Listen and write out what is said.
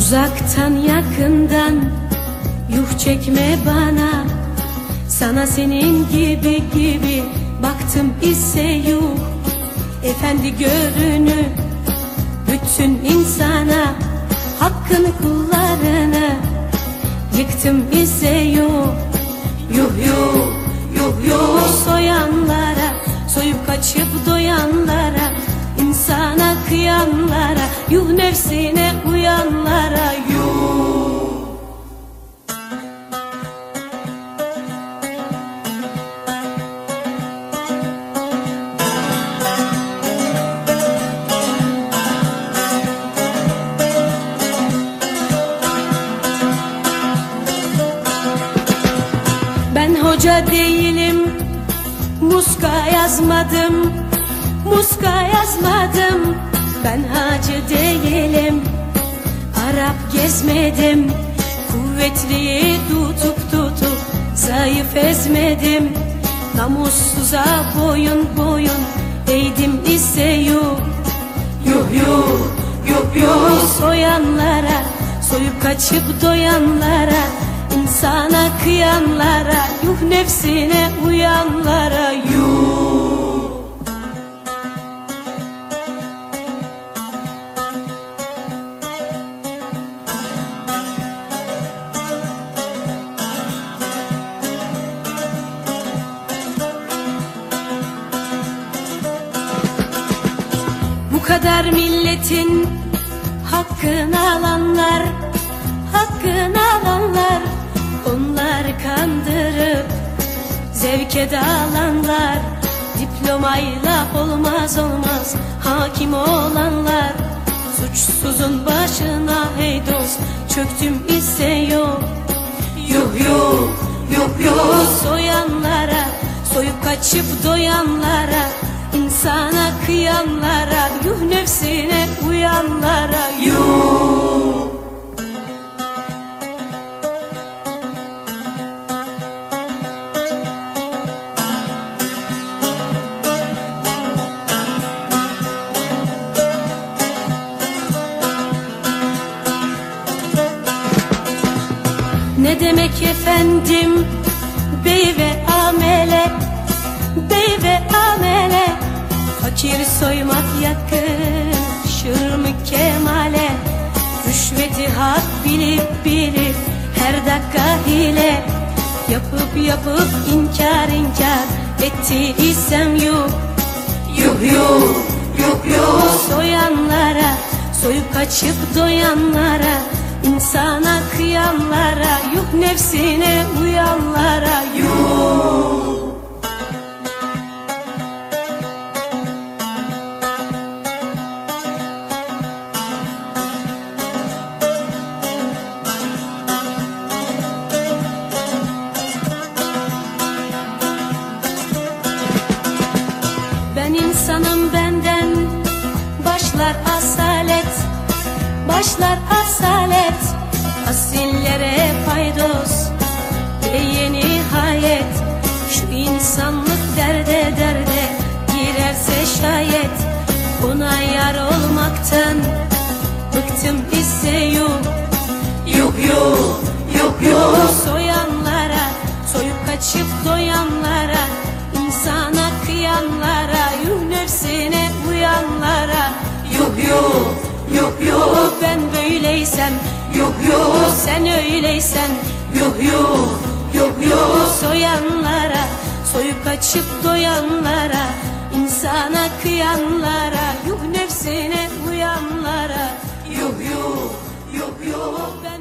Uzaktan yakından yuh çekme bana, sana senin gibi baktım ise yuh. Efendi görünür bütün insana, hakkın kullarını yıktım ise yuh. Yuh yuh yuh yuh soyanlara, soyup kaçıp doyanlara, insana kıyanlara, yuh nefsine uyanlara yuh. Ben hoca değilim, muska yazmadım, muska yazmadım. Ben hacı değilim, Arap gezmedim. Kuvvetliyi tutup zayıf ezmedim. Namussuza boyun eğdim ise yuh. Yuh yuh yuh yuh soyanlara, soyup kaçıp doyanlara, insana kıyanlara, yuh nefsine uyanlara yuh. Bu kadar milletin hakkını alanlar, hakkını alanlar, onları kandırıp zevke dalanlar, diplomayla olmaz hakim olanlar, suçsuzun başına hey dost çöktüm ise yok. Yuh yuh yuh yuh soyanlara, soyup kaçıp doyanlara, insana kıyanlara, yuh nefsine uyanlara yuh. Ne demek efendim bey ve amele, bey ve amele, fakir soymak yakışır mı kemale? Rüşveti hak bilip her dakika hile yapıp inkar ettiysem yuh. Yuh yuh yuh yuh soyanlara, soyup kaçıp doyanlara, insana kıyanlara, yuh nefsine uyanlara yuh. Ben insanım, benden başlar asalet, başlar asalet, asillere paydos ve nihayet. Şu insanlık derde girerse şayet, ona yar olmaktan bıktım ise yuh. Yuh yuh yuh yuh soyanlara, soyup kaçıp doyanlara, insana kıyanlara, yuh nefsine uyanlara yuh yuh yuh yuh. Ben böyleysem yuh yuh, sen öyleysen yuh yuh yuh yuh soyanlara, soyup kaçıp doyanlara, insana kıyanlara, yuh nefsine uyanlara yuh yuh yuh yuh.